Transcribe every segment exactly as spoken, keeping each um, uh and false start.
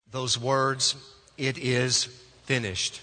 Those words, "It is finished."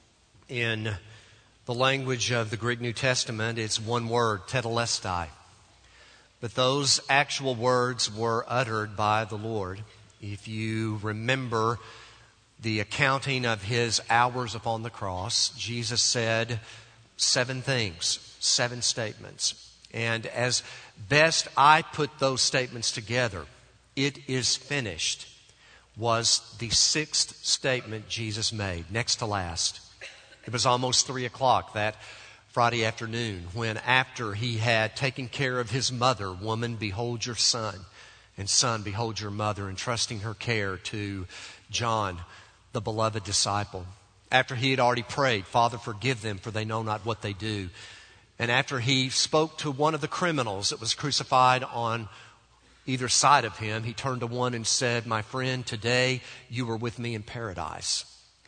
In the language of the Greek New Testament, it's one word, tetelestai. But those actual words were uttered by the Lord. If you remember the accounting of His hours upon the cross, Jesus said seven things, seven statements. And as best I put those statements together, "It is finished," was the sixth statement Jesus made, next to last. It was almost three o'clock that Friday afternoon when, after He had taken care of His mother, "Woman, behold your son, and son, behold your mother," entrusting her care to John, the beloved disciple. After He had already prayed, "Father, forgive them, for they know not what they do." And after He spoke to one of the criminals that was crucified on either side of Him, He turned to one and said, "My friend, today you were with me in paradise."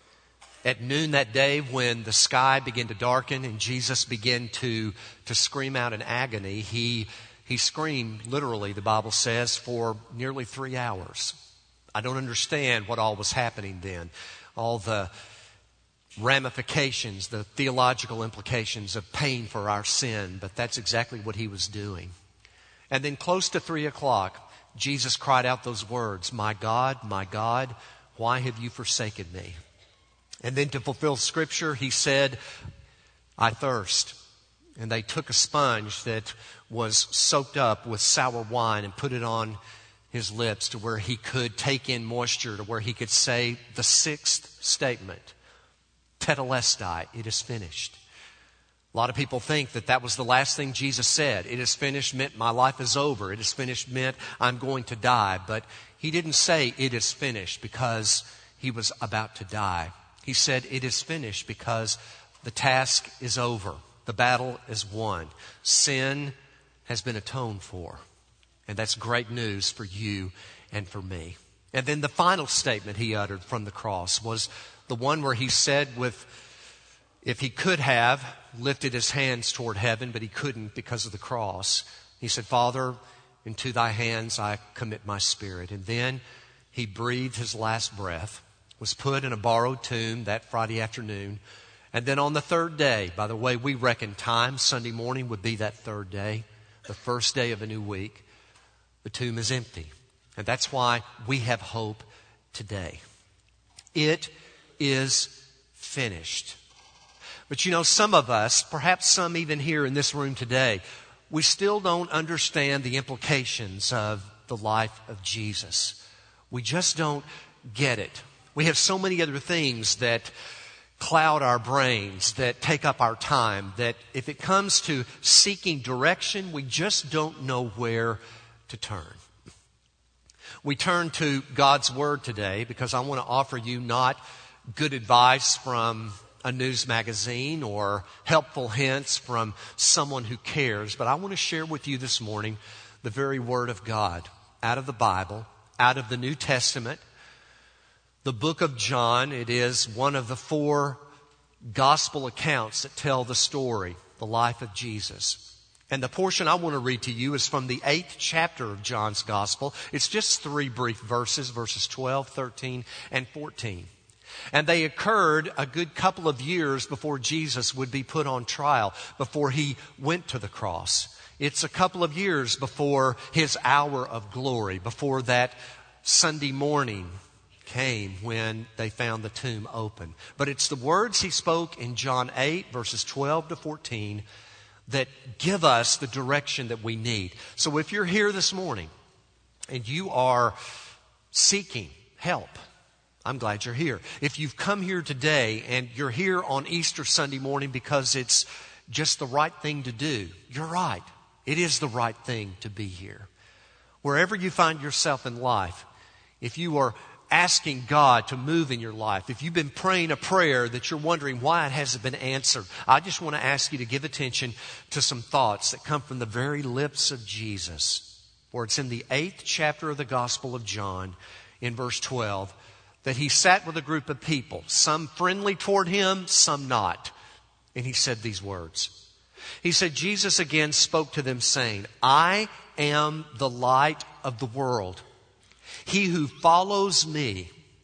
At noon that day, when the sky began to darken and Jesus began to, to scream out in agony, he, he screamed, literally, the Bible says, for nearly three hours. I don't understand what all was happening then. All the ramifications, the theological implications of paying for our sin, but that's exactly what He was doing. And then close to three o'clock, Jesus cried out those words, "My God, my God, why have you forsaken me?" And then to fulfill Scripture, He said, "I thirst." And they took a sponge that was soaked up with sour wine and put it on His lips to where He could take in moisture, to where He could say the sixth statement, tetelestai, "It is finished." A lot of people think that that was the last thing Jesus said. "It is finished" meant my life is over. "It is finished" meant I'm going to die. But He didn't say "it is finished" because He was about to die. He said "it is finished" because the task is over. The battle is won. Sin has been atoned for. And that's great news for you and for me. And then the final statement He uttered from the cross was the one where He said, with, if He could have lifted His hands toward heaven, but He couldn't because of the cross. He said, "Father, into Thy hands I commit my spirit." And then He breathed His last breath, was put in a borrowed tomb that Friday afternoon. And then on the third day, by the way we reckon time, Sunday morning would be that third day, the first day of a new week, the tomb is empty. And that's why we have hope today. It is finished. But you know, some of us, perhaps some even here in this room today, we still don't understand the implications of the life of Jesus. We just don't get it. We have so many other things that cloud our brains, that take up our time, that if it comes to seeking direction, we just don't know where to turn. We turn to God's Word today because I want to offer you not good advice from a news magazine or helpful hints from someone who cares, but I want to share with you this morning the very Word of God out of the Bible, out of the New Testament. The book of John, it is one of the four gospel accounts that tell the story, the life of Jesus. And the portion I want to read to you is from the eighth chapter of John's gospel. It's just three brief verses, verses twelve, thirteen, and fourteen. And they occurred a good couple of years before Jesus would be put on trial, before He went to the cross. It's a couple of years before His hour of glory, before that Sunday morning came when they found the tomb open. But it's the words He spoke in John eight, verses twelve to fourteen, that give us the direction that we need. So if you're here this morning and you are seeking help, I'm glad you're here. If you've come here today and you're here on Easter Sunday morning because it's just the right thing to do, you're right. It is the right thing to be here. Wherever you find yourself in life, if you are asking God to move in your life, if you've been praying a prayer that you're wondering why it hasn't been answered, I just want to ask you to give attention to some thoughts that come from the very lips of Jesus. For it's in the eighth chapter of the Gospel of John, in verse twelve, that He sat with a group of people, some friendly toward Him, some not. And He said these words. He said, Jesus again spoke to them saying, "I am the light of the world. He who follows me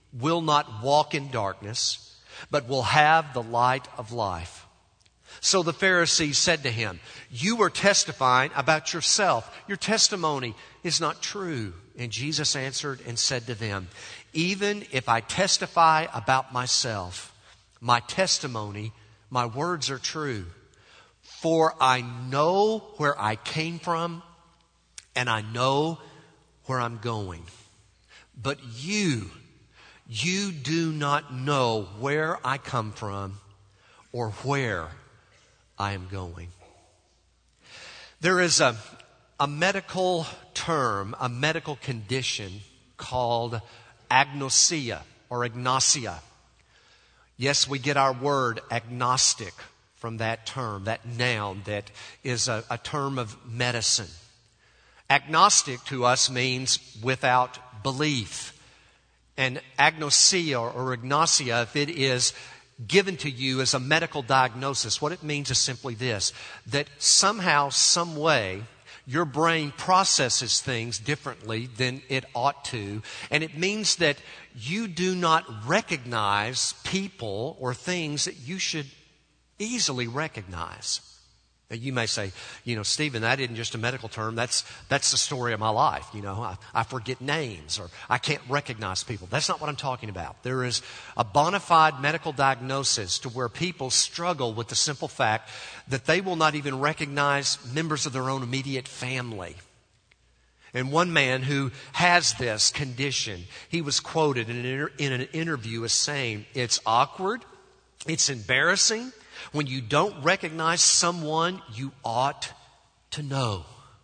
will not walk in darkness, but will have the light of life." So the Pharisees said to him, "You are testifying about yourself. Your testimony is not true." And Jesus answered and said to them, "Even if I testify about myself, my testimony, my words are true. For I know where I came from, and I know where I'm going. But you, you do not know where I come from or where I am going." There is a, a medical term, a medical condition called agnosia or agnosia. Yes, we get our word agnostic from that term, that noun that is a, a term of medicine. Agnostic to us means without belief. And agnosia or agnosia, if it is given to you as a medical diagnosis, what it means is simply this: that somehow, some way, your brain processes things differently than it ought to. And it means that you do not recognize people or things that you should easily recognize. Now, you may say, you know, "Stephen, that isn't just a medical term. That's that's the story of my life. You know, I, I forget names or I can't recognize people." That's not what I'm talking about. There is a bona fide medical diagnosis to where people struggle with the simple fact that they will not even recognize members of their own immediate family. And one man who has this condition, he was quoted in an, inter- in an interview as saying, "It's awkward, it's embarrassing when you don't recognize someone you ought to know."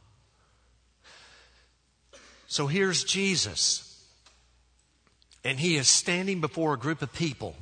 So here's Jesus, and he is standing before a group of people.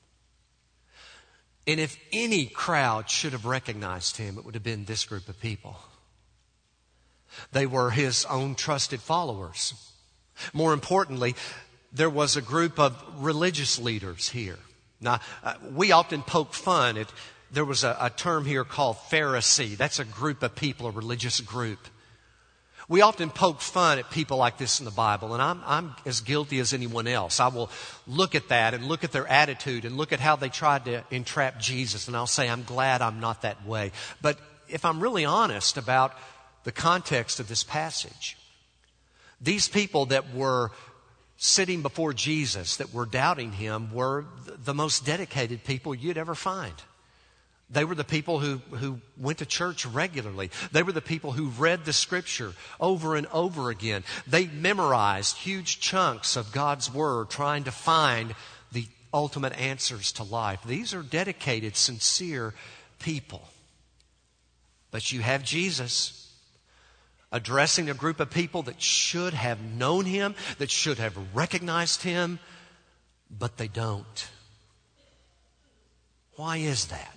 And if any crowd should have recognized him, it would have been this group of people. They were his own trusted followers. More importantly, there was a group of religious leaders here. Now, uh, we often poke fun at, there was a, a term here called Pharisee. That's a group of people, a religious group. We often poke fun at people like this in the Bible, and I'm, I'm as guilty as anyone else. I will look at that and look at their attitude and look at how they tried to entrap Jesus, and I'll say, I'm glad I'm not that way. But if I'm really honest about the context of this passage, these people that were sitting before Jesus, that were doubting him, were the most dedicated people you'd ever find. They were the people who, who went to church regularly. They were the people who read the Scripture over and over again. They memorized huge chunks of God's Word, trying to find the ultimate answers to life. These are dedicated, sincere people. But you have Jesus addressing a group of people that should have known him, that should have recognized him, but they don't. Why is that?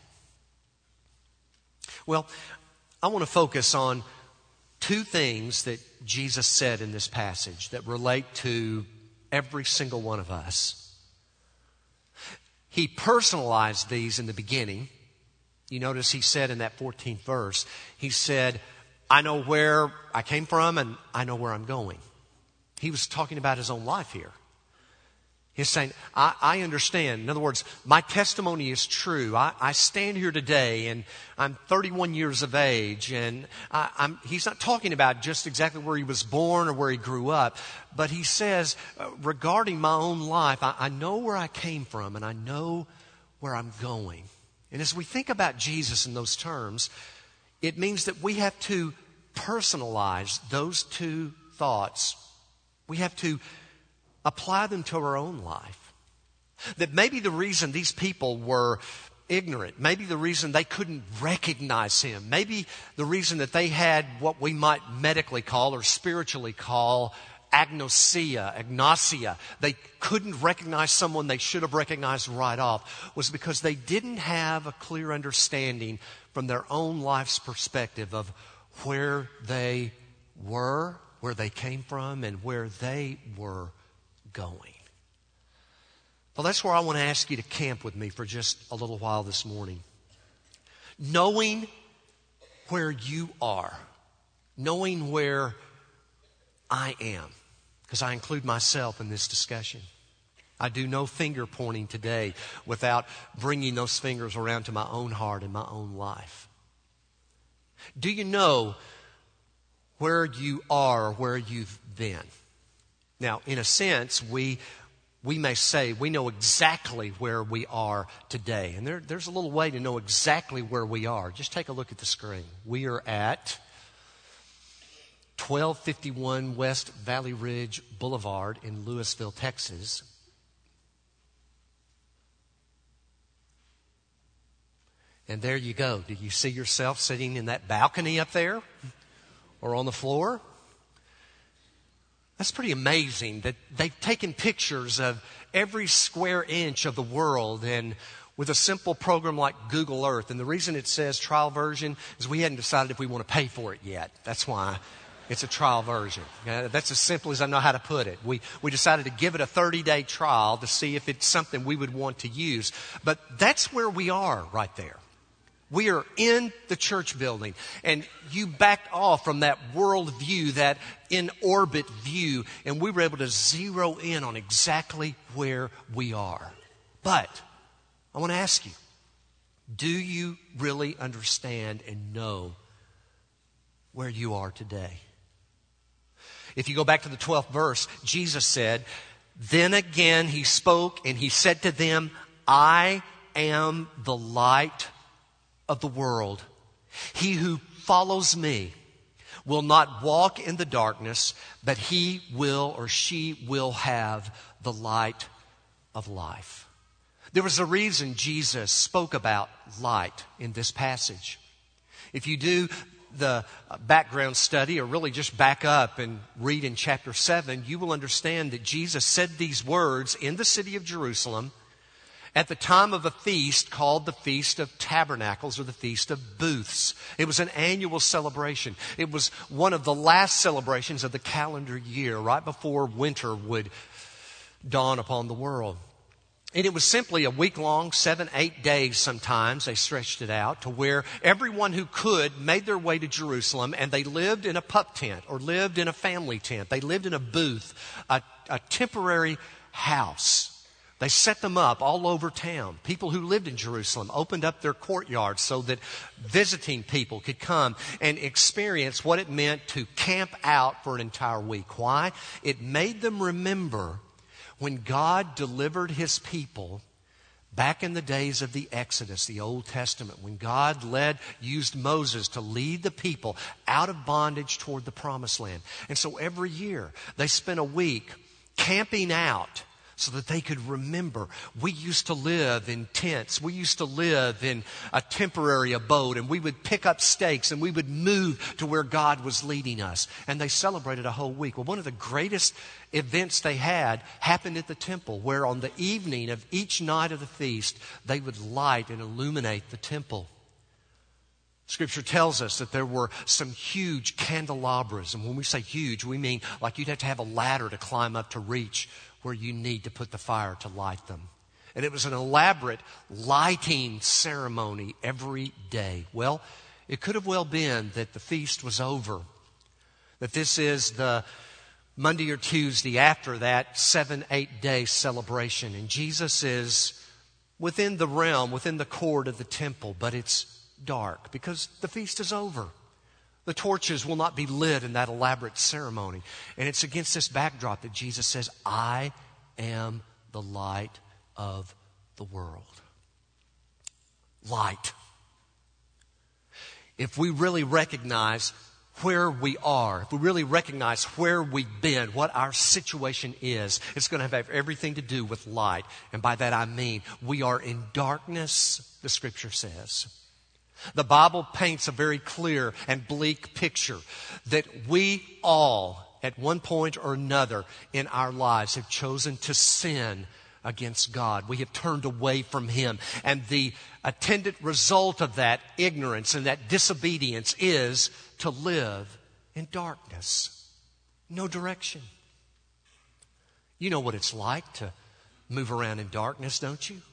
Well, I want to focus on two things that Jesus said in this passage that relate to every single one of us. He personalized these in the beginning. You notice he said in that fourteenth verse, he said, I know where I came from and I know where I'm going. He was talking about his own life here. He's saying, I, I understand. In other words, my testimony is true. I, I stand here today and I'm thirty-one years of age. And I, I'm, he's not talking about just exactly where he was born or where he grew up. But he says, uh, regarding my own life, I, I know where I came from and I know where I'm going. And as we think about Jesus in those terms, it means that we have to personalize those two thoughts. We have to apply them to our own life. That maybe the reason these people were ignorant, maybe the reason they couldn't recognize him, maybe the reason that they had what we might medically call or spiritually call agnosia, agnosia, they couldn't recognize someone they should have recognized right off, was because they didn't have a clear understanding from their own life's perspective of where they were, where they came from, and where they were going. Well, that's where I want to ask you to camp with me for just a little while this morning. Knowing where you are, knowing where I am, because I include myself in this discussion. I do no finger pointing today without bringing those fingers around to my own heart and my own life. Do you know where you are, where you've been? Now, in a sense, we we may say we know exactly where we are today. And there, there's a little way to know exactly where we are. Just take a look at the screen. We are at twelve fifty-one West Valley Ridge Boulevard in Lewisville, Texas. And there you go. Do you see yourself sitting in that balcony up there or on the floor? That's pretty amazing that they've taken pictures of every square inch of the world, and with a simple program like Google Earth. And the reason it says trial version is we hadn't decided if we want to pay for it yet. That's why it's a trial version. Uh, that's as simple as I know how to put it. We we decided to give it a thirty-day trial to see if it's something we would want to use. But that's where we are right there. We are in the church building, and you backed off from that world view, that in-orbit view, and we were able to zero in on exactly where we are. But I want to ask you, do you really understand and know where you are today? If you go back to the twelfth verse, Jesus said, "Then again he spoke and he said to them, I am the light of the world. He who follows me will not walk in the darkness, but he will or she will have the light of life." There was a reason Jesus spoke about light in this passage. If you do the background study, or really just back up and read in chapter seven, you will understand that Jesus said these words in the city of Jerusalem at the time of a feast called the Feast of Tabernacles, or the Feast of Booths. It was an annual celebration. It was one of the last celebrations of the calendar year, right before winter would dawn upon the world. And it was simply a week-long, seven, eight days sometimes, they stretched it out, to where everyone who could made their way to Jerusalem, and they lived in a pup tent or lived in a family tent. They lived in a booth, a, a temporary house. They set them up all over town. People who lived in Jerusalem opened up their courtyards so that visiting people could come and experience what it meant to camp out for an entire week. Why? It made them remember when God delivered His people back in the days of the Exodus, the Old Testament, when God led, used Moses to lead the people out of bondage toward the Promised Land. And so every year they spent a week camping out so that they could remember. We used to live in tents. We used to live in a temporary abode, and we would pick up stakes and we would move to where God was leading us. And they celebrated a whole week. Well, one of the greatest events they had happened at the temple, where on the evening of each night of the feast, they would light and illuminate the temple. Scripture tells us that there were some huge candelabras. And when we say huge, we mean like you'd have to have a ladder to climb up to reach where you need to put the fire to light them. And it was an elaborate lighting ceremony every day. Well, it could have well been that the feast was over, that this is the Monday or Tuesday after that seven, eight day celebration. And Jesus is within the realm, within the court of the temple, but it's dark because the feast is over. The torches will not be lit in that elaborate ceremony. And it's against this backdrop that Jesus says, I am the light of the world. Light. If we really recognize where we are, if we really recognize where we've been, what our situation is, it's going to have everything to do with light. And by that I mean we are in darkness, the Scripture says. The Bible paints a very clear and bleak picture that we all, at one point or another in our lives, have chosen to sin against God. We have turned away from Him. And the attendant result of that ignorance and that disobedience is to live in darkness. No direction. You know what it's like to move around in darkness, don't you?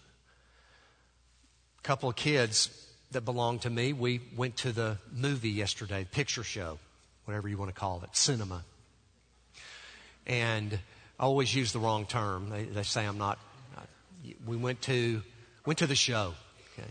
A couple of kids that belong to me, we went to the movie yesterday, picture show, whatever you want to call it, cinema. And I always use the wrong term. They, they say I'm not. We went to went to the show. Okay.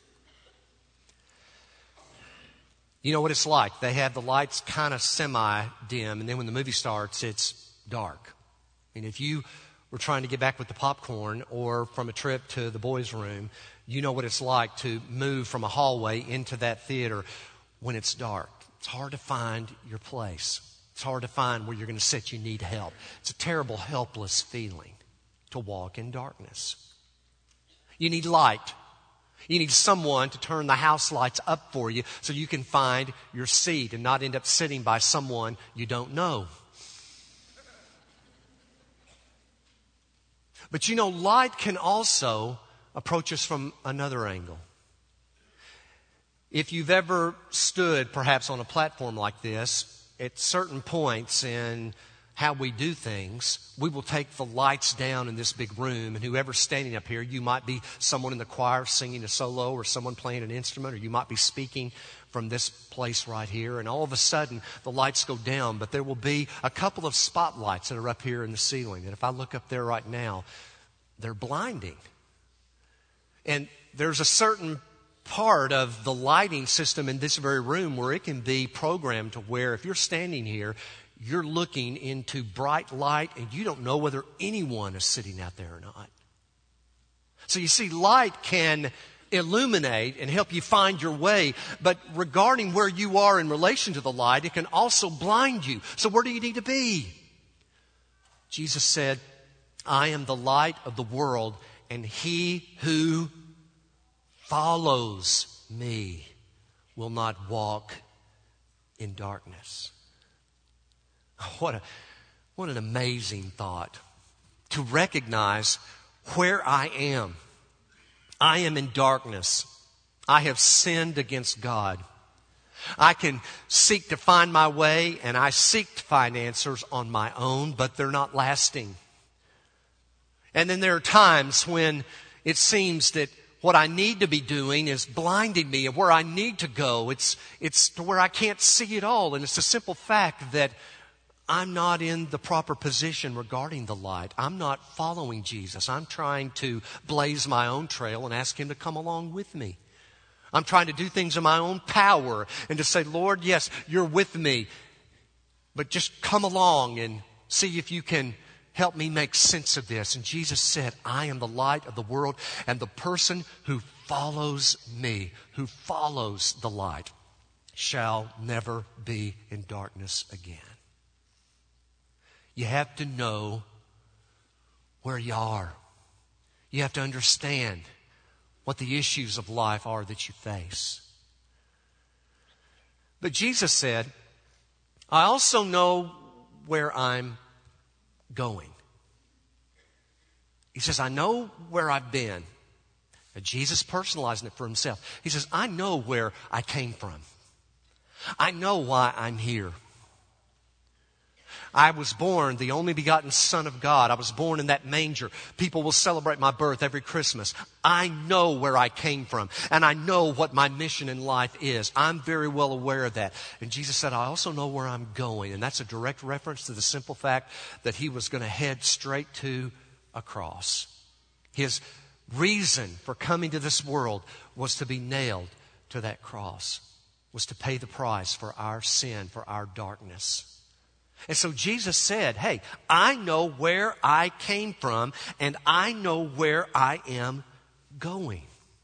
You know what it's like. They have the lights kind of semi-dim, and then when the movie starts, it's dark. And if you were trying to get back with the popcorn or from a trip to the boys' room, you know what it's like to move from a hallway into that theater when it's dark. It's hard to find your place. It's hard to find where you're going to sit. You need help. It's a terrible, helpless feeling to walk in darkness. You need light. You need someone to turn the house lights up for you so you can find your seat and not end up sitting by someone you don't know. But you know, light can also approach us from another angle. If you've ever stood perhaps on a platform like this, at certain points in how we do things, we will take the lights down in this big room, and whoever's standing up here, you might be someone in the choir singing a solo or someone playing an instrument, or you might be speaking from this place right here, and all of a sudden the lights go down, but there will be a couple of spotlights that are up here in the ceiling, and if I look up there right now, they're blinding. And there's a certain part of the lighting system in this very room where it can be programmed to where if you're standing here, you're looking into bright light and you don't know whether anyone is sitting out there or not. So you see, light can illuminate and help you find your way, but regarding where you are in relation to the light, it can also blind you. So where do you need to be? Jesus said, I am the light of the world, and he who follows me will not walk in darkness. What a, what an amazing thought. To recognize where I am. I am in darkness. I have sinned against God. I can seek to find my way, and I seek to find answers on my own, but they're not lasting. And then there are times when it seems that what I need to be doing is blinding me of where I need to go. It's, it's to where I can't see it all. And it's the simple fact that I'm not in the proper position regarding the light. I'm not following Jesus. I'm trying to blaze my own trail and ask him to come along with me. I'm trying to do things in my own power and to say, Lord, yes, you're with me, but just come along and see if you can help me make sense of this. And Jesus said, I am the light of the world, and the person who follows me, who follows the light, shall never be in darkness again. You have to know where you are. You have to understand what the issues of life are that you face. But Jesus said, I also know where I'm going. He says, I know where I've been. Now, Jesus personalizing it for himself. He says, I know where I came from. I know why I'm here. I was born the only begotten Son of God. I was born in that manger. People will celebrate my birth every Christmas. I know where I came from, and I know what my mission in life is. I'm very well aware of that. And Jesus said, I also know where I'm going. And that's a direct reference to the simple fact that he was going to head straight to a cross. His reason for coming to this world was to be nailed to that cross, was to pay the price for our sin, for our darkness. And so Jesus said, hey, I know where I came from, and I know where I am going.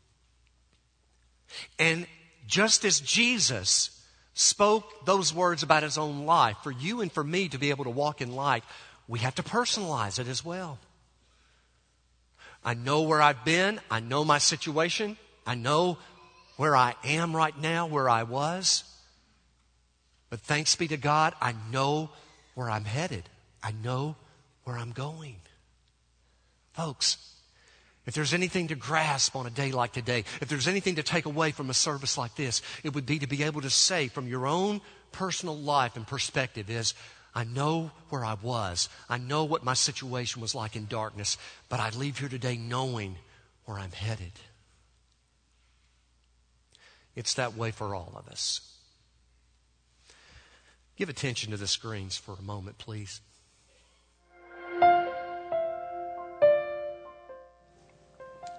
And just as Jesus spoke those words about his own life, for you and for me to be able to walk in light, we have to personalize it as well. I know where I've been. I know my situation. I know where I am right now, where I was. But thanks be to God, I know where I'm headed. I know where I'm going. Folks, if there's anything to grasp on a day like today, if there's anything to take away from a service like this, it would be to be able to say from your own personal life and perspective is, I know where I was. I know what my situation was like in darkness, but I leave here today knowing where I'm headed. It's that way for all of us. Give attention to the screens for a moment, please.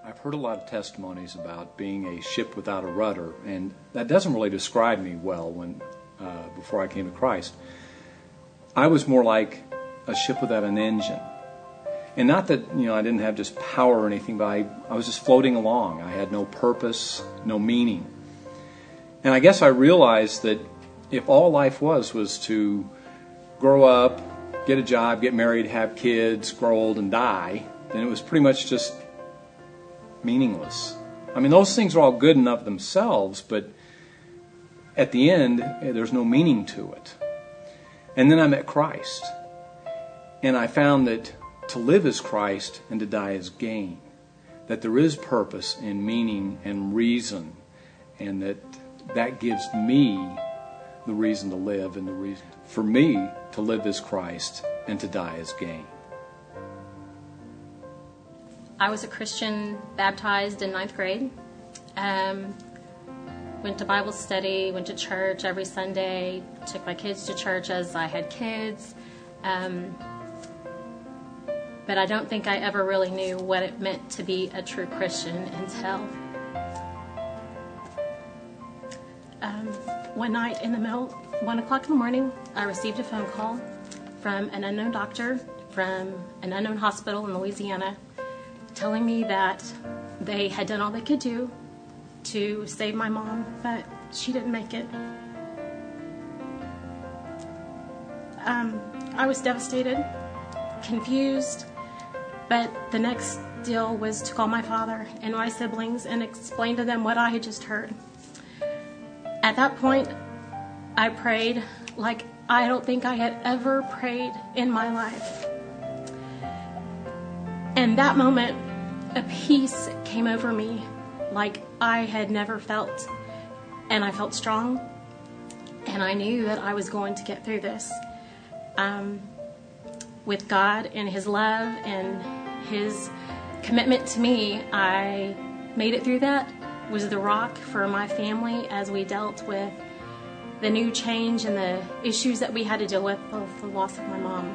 I've heard a lot of testimonies about being a ship without a rudder, and that doesn't really describe me well when uh, before I came to Christ. I was more like a ship without an engine. And not that, you know, I didn't have just power or anything, but I, I was just floating along. I had no purpose, no meaning. And I guess I realized that if all life was was to grow up, get a job, get married, have kids, grow old, and die, then it was pretty much just meaningless. I mean, those things are all good enough themselves, but at the end, there's no meaning to it. And then I met Christ. And I found that to live is Christ and to die is gain. That there is purpose and meaning and reason. And that that gives me the reason to live, and the reason for me to live is Christ and to die is gain. I was a Christian, baptized in ninth grade. Um, went to Bible study, went to church every Sunday, took my kids to church as I had kids. Um, but I don't think I ever really knew what it meant to be a true Christian until um, one night in the middle, one o'clock in the morning, I received a phone call from an unknown doctor from an unknown hospital in Louisiana, telling me that they had done all they could do to save my mom, but she didn't make it. Um, I was devastated, confused, but the next deal was to call my father and my siblings and explain to them what I had just heard. At that point, I prayed like I don't think I had ever prayed in my life. And that moment, a peace came over me like I had never felt. And I felt strong. And I knew that I was going to get through this. Um, with God and His love and His commitment to me, I made it through that. Was the rock for my family as we dealt with the new change and the issues that we had to deal with with the loss of my mom.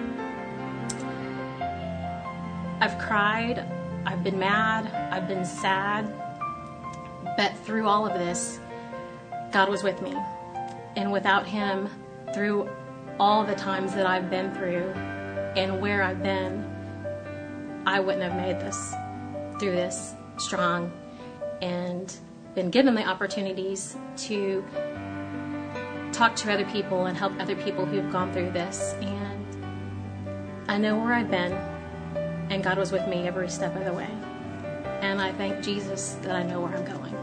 I've cried, I've been mad, I've been sad, but through all of this, God was with me. And without Him, through all the times that I've been through and where I've been, I wouldn't have made this through this strong and been given the opportunities to talk to other people and help other people who've gone through this. And I know where I've been, and God was with me every step of the way. And I thank Jesus that I know where I'm going.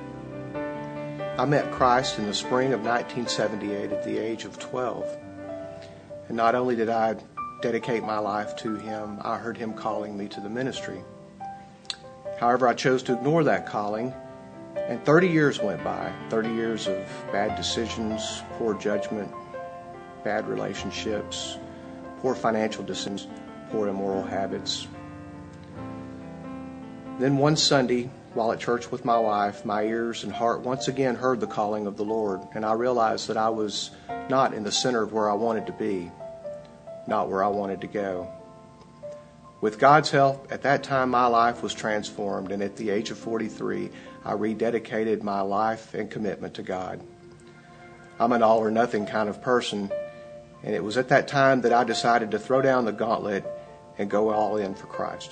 I met Christ in the spring of nineteen seventy-eight at the age of twelve. And not only did I dedicate my life to Him, I heard Him calling me to the ministry. However, I chose to ignore that calling, and thirty years went by, thirty years of bad decisions, poor judgment, bad relationships, poor financial decisions, poor immoral habits. Then one Sunday, while at church with my wife, my ears and heart once again heard the calling of the Lord, and I realized that I was not in the center of where I wanted to be, not where I wanted to go. With God's help, at that time my life was transformed, and at the age of forty-three, I rededicated my life and commitment to God. I'm an all or nothing kind of person, and it was at that time that I decided to throw down the gauntlet and go all in for Christ.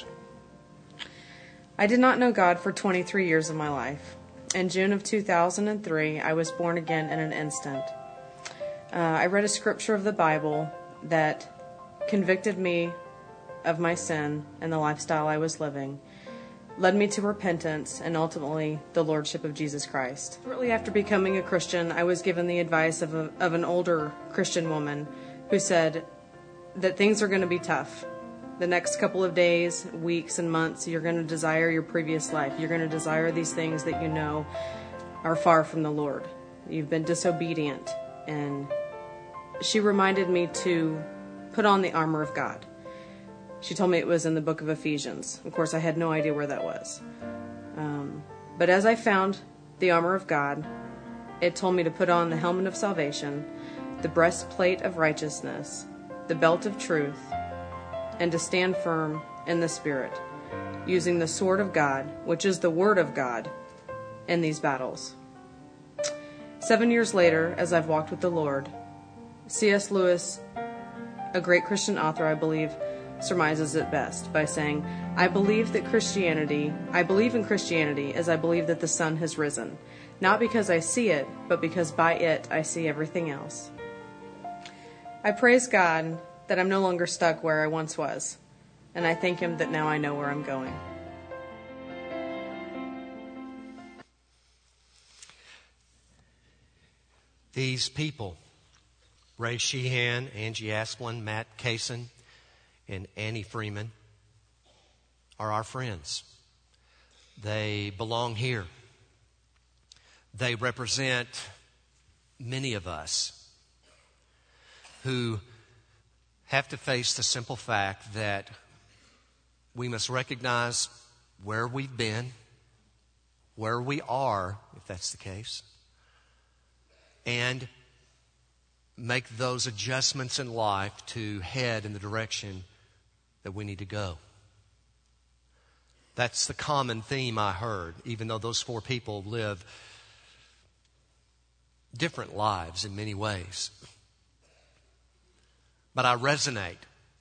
I did not know God for twenty-three years of my life. In June of two thousand three, I was born again in an instant. Uh, I read a scripture of the Bible that convicted me of my sin and the lifestyle I was living, led me to repentance, and ultimately the Lordship of Jesus Christ. Shortly after becoming a Christian, I was given the advice of, a, of an older Christian woman who said that things are going to be tough. The next couple of days, weeks, and months, you're going to desire your previous life. You're going to desire these things that you know are far from the Lord. You've been disobedient. And she reminded me to put on the armor of God. She told me it was in the book of Ephesians. Of course, I had no idea where that was. Um, but as I found the armor of God, it told me to put on the helmet of salvation, the breastplate of righteousness, the belt of truth, and to stand firm in the Spirit. using the sword of God, which is the word of God, in these battles. Seven years later, as I've walked with the Lord, C S Lewis, a great Christian author, I believe, surmises it best by saying, I believe that Christianity, I believe in Christianity as I believe that the sun has risen, not because I see it, but because by it I see everything else. I praise God that I'm no longer stuck where I once was, and I thank Him that now I know where I'm going. These people, Ray Sheehan, Angie Asplin, Matt Kaysen, and Annie Freeman, are our friends. They belong here. They represent many of us who have to face the simple fact that we must recognize where we've been, where we are, if that's the case, and make those adjustments in life to head in the direction that we need to go. That's the common theme I heard, even though those four people live different lives in many ways. But I resonate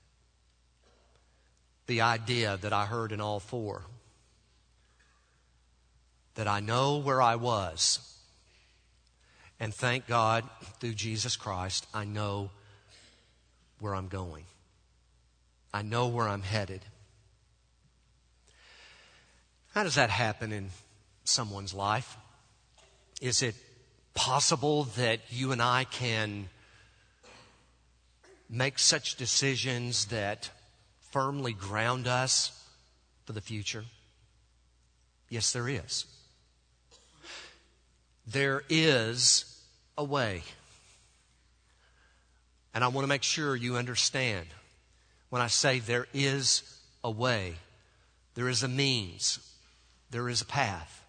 the idea that I heard in all four, that I know where I was. And thank God, through Jesus Christ, I know where I'm going. I know where I'm headed. How does that happen in someone's life? Is it possible that you and I can make such decisions that firmly ground us for the future? Yes, there is. There is a way. And I want to make sure you understand. When I say there is a way, there is a means, there is a path.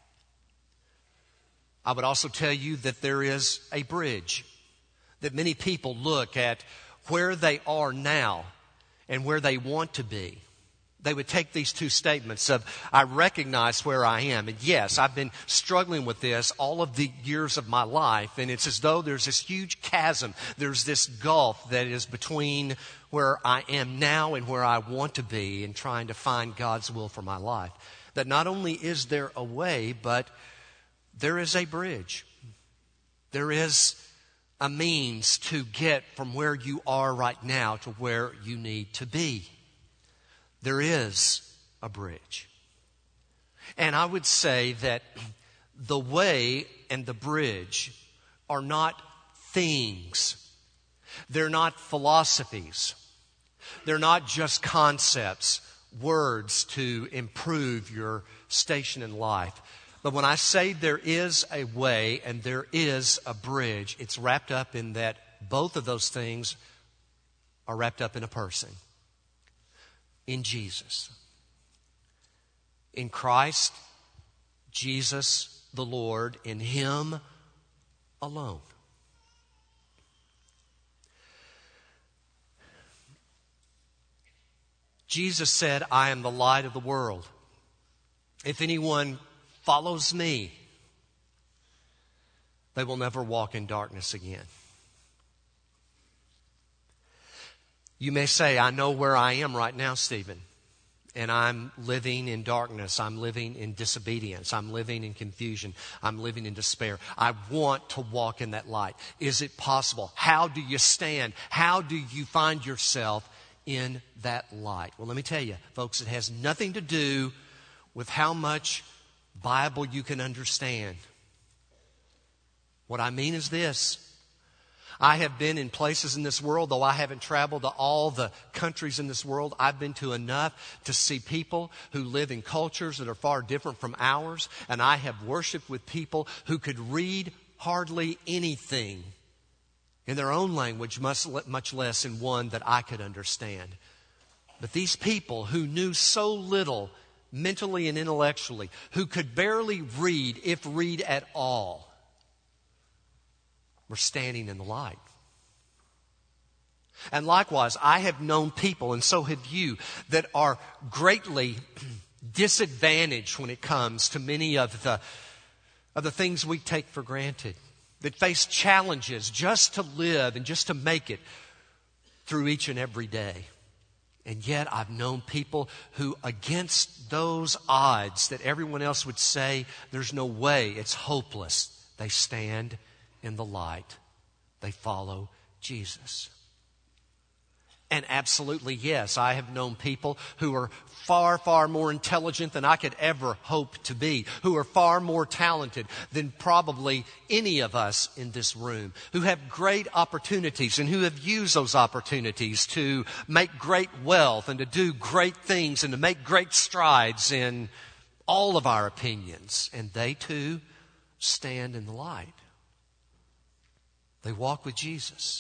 I would also tell you that there is a bridge. That many people look at where they are now and where they want to be. They would take these two statements of, I recognize where I am. And yes, I've been struggling with this all of the years of my life. And it's as though there's this huge chasm. There's this gulf that is between where I am now and where I want to be, and trying to find God's will for my life. That not only is there a way, but there is a bridge. There is a means to get from where you are right now to where you need to be. There is a bridge. And I would say that the way and the bridge are not things. They're not philosophies. They're not just concepts, words to improve your station in life. But when I say there is a way and there is a bridge, it's wrapped up in that both of those things are wrapped up in a person. In Jesus. In Christ, Jesus the Lord, in Him alone. Jesus said, I am the light of the world. If anyone follows me, they will never walk in darkness again. You may say, I know where I am right now, Stephen, and I'm living in darkness. I'm living in disobedience. I'm living in confusion. I'm living in despair. I want to walk in that light. Is it possible? How do you stand? How do you find yourself in that light? Well, let me tell you, folks, it has nothing to do with how much Bible you can understand. What I mean is this. I have been in places in this world, though I haven't traveled to all the countries in this world, I've been to enough to see people who live in cultures that are far different from ours. And I have worshiped with people who could read hardly anything in their own language, much, much less in one that I could understand. But these people who knew so little mentally and intellectually, who could barely read, if read at all, we're standing in the light. And likewise, I have known people, and so have you, that are greatly disadvantaged when it comes to many of the, of the things we take for granted, that face challenges just to live and just to make it through each and every day. And yet I've known people who, against those odds that everyone else would say, there's no way, it's hopeless, they stand in the light. They follow Jesus. And absolutely, yes, I have known people who are far, far more intelligent than I could ever hope to be, who are far more talented than probably any of us in this room, who have great opportunities and who have used those opportunities to make great wealth and to do great things and to make great strides in all of our opinions. And they too stand in the light. They walk with Jesus.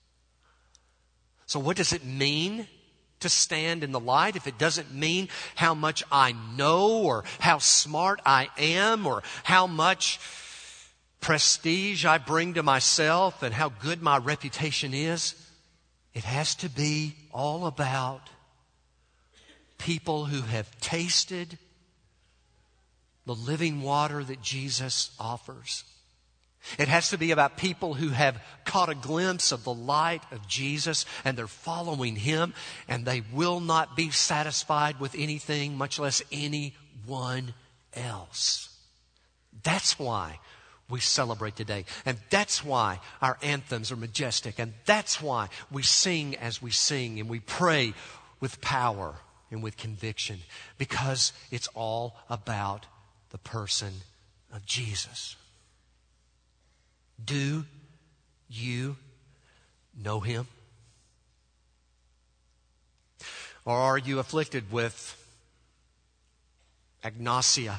So what does it mean to stand in the light if it doesn't mean how much I know or how smart I am or how much prestige I bring to myself and how good my reputation is? It has to be all about people who have tasted the living water that Jesus offers. It has to be about people who have caught a glimpse of the light of Jesus and they're following Him, and they will not be satisfied with anything, much less anyone else. That's why we celebrate today. And that's why our anthems are majestic. And that's why we sing as we sing and we pray with power and with conviction, because it's all about the person of Jesus. Do you know Him? Or are you afflicted with agnosia?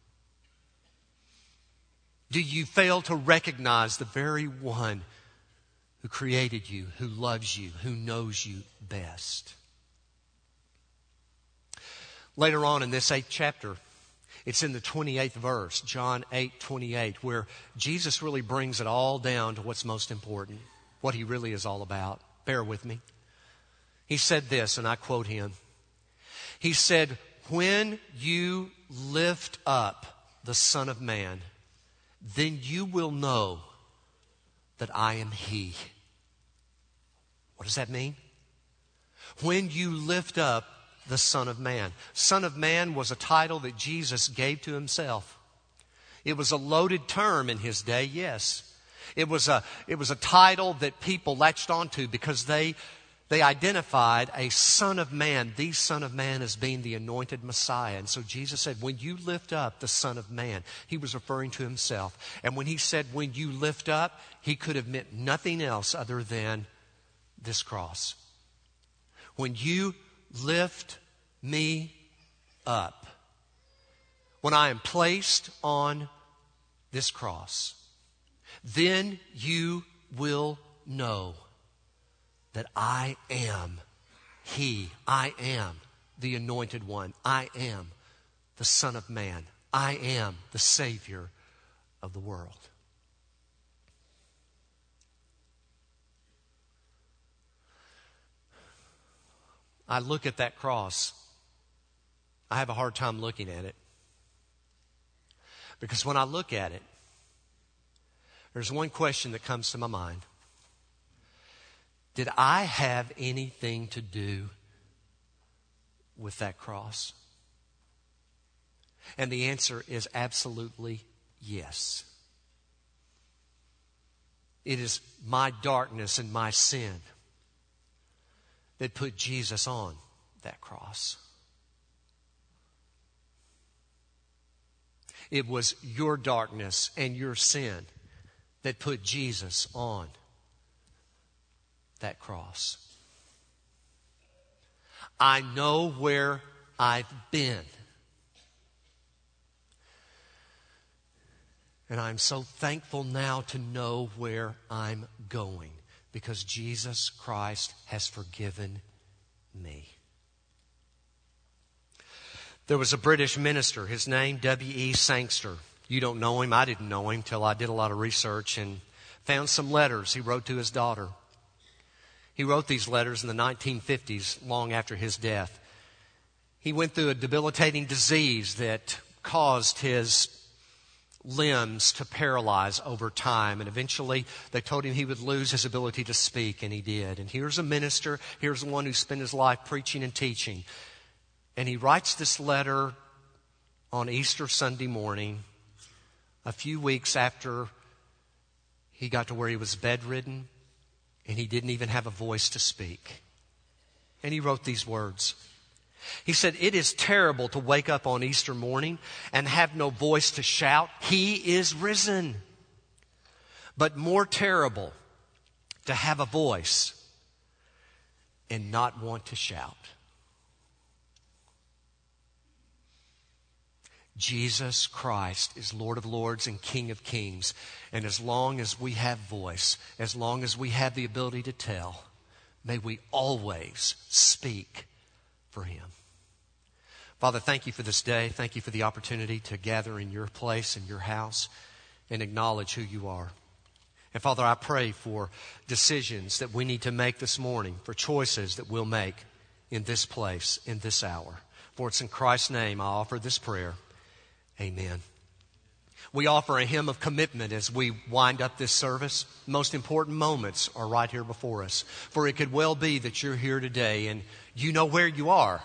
Do you fail to recognize the very one who created you, who loves you, who knows you best? Later on in this eighth chapter, it's in the twenty-eighth verse, John eight twenty-eight, where Jesus really brings it all down to what's most important, what He really is all about. Bear with me. He said this, and I quote Him. He said, "When you lift up the Son of Man, then you will know that I am He." What does that mean? When you lift up the Son of Man. Son of Man was a title that Jesus gave to Himself. It was a loaded term in His day, yes. It was a, it was a title that people latched onto because they, they identified a Son of Man, the Son of Man, as being the anointed Messiah. And so Jesus said, when you lift up the Son of Man, He was referring to Himself. And when He said, when you lift up, He could have meant nothing else other than this cross. When you lift me up, when I am placed on this cross, then you will know that I am He. I am the Anointed One. I am the Son of Man. I am the Savior of the world. I look at that cross. I have a hard time looking at it. Because when I look at it, there's one question that comes to my mind. Did I have anything to do with that cross? And the answer is absolutely yes. It is my darkness and my sin that put Jesus on that cross. It was your darkness and your sin that put Jesus on that cross. I know where I've been. And I'm so thankful now to know where I'm going, because Jesus Christ has forgiven me. There was a British minister, his name W E Sangster. You don't know him. I didn't know him till I did a lot of research and found some letters he wrote to his daughter. He wrote these letters in the nineteen fifties, long after his death. He went through a debilitating disease that caused his limbs to paralyze over time. And eventually they told him he would lose his ability to speak, and he did. And here's a minister, here's one who spent his life preaching and teaching. And he writes this letter on Easter Sunday morning, a few weeks after he got to where he was bedridden and he didn't even have a voice to speak. And he wrote these words. He said, "It is terrible to wake up on Easter morning and have no voice to shout, 'He is risen.' But more terrible to have a voice and not want to shout." Jesus Christ is Lord of Lords and King of Kings. And as long as we have voice, as long as we have the ability to tell, may we always speak for Him. Father, thank you for this day. Thank you for the opportunity to gather in your place, in your house, and acknowledge who you are. And Father, I pray for decisions that we need to make this morning, for choices that we'll make in this place, in this hour. For it's in Christ's name I offer this prayer. Amen. We offer a hymn of commitment as we wind up this service. The most important moments are right here before us. For it could well be that you're here today and you know where you are,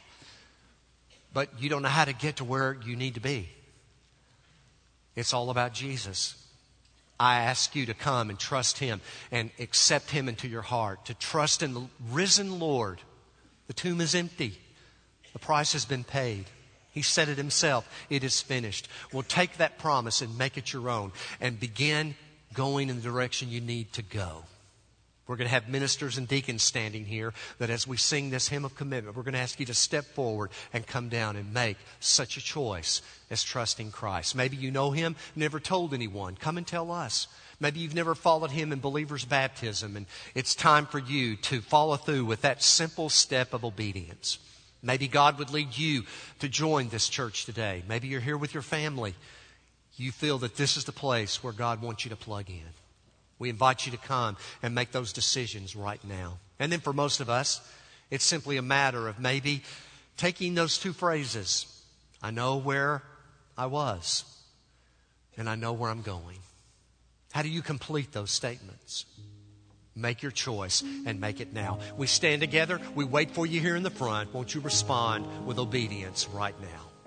but you don't know how to get to where you need to be. It's all about Jesus. I ask you to come and trust Him and accept Him into your heart, to trust in the risen Lord. The tomb is empty. The price has been paid. He said it Himself. It is finished. Well, take that promise and make it your own and begin going in the direction you need to go. We're going to have ministers and deacons standing here that as we sing this hymn of commitment, we're going to ask you to step forward and come down and make such a choice as trusting Christ. Maybe you know Him, never told anyone. Come and tell us. Maybe you've never followed Him in believer's baptism, and it's time for you to follow through with that simple step of obedience. Maybe God would lead you to join this church today. Maybe you're here with your family. You feel that this is the place where God wants you to plug in. We invite you to come and make those decisions right now. And then for most of us, it's simply a matter of maybe taking those two phrases. I know where I was, and I know where I'm going. How do you complete those statements? Make your choice and make it now. We stand together. We wait for you here in the front. Won't you respond with obedience right now?